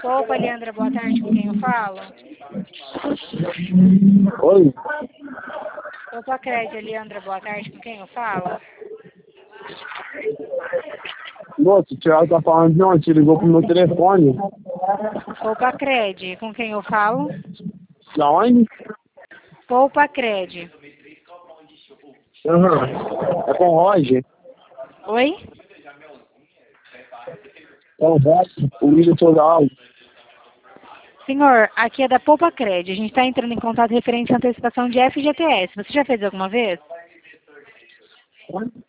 Opa, Leandra, boa tarde, com quem eu falo? Oi? Opa, Crédia, Leandra, boa tarde, com quem eu falo? Moço, o Thiago tá falando, não, te ligou pro meu telefone. Opa, Cred, com quem eu falo? Da onde? Opa, Cred. Aham. É com o Roger. Oi? É o Roger, o William Toral. Senhor, aqui é da Poupa Cred. A gente está entrando em contato referente à antecipação de FGTS. Você já fez alguma vez?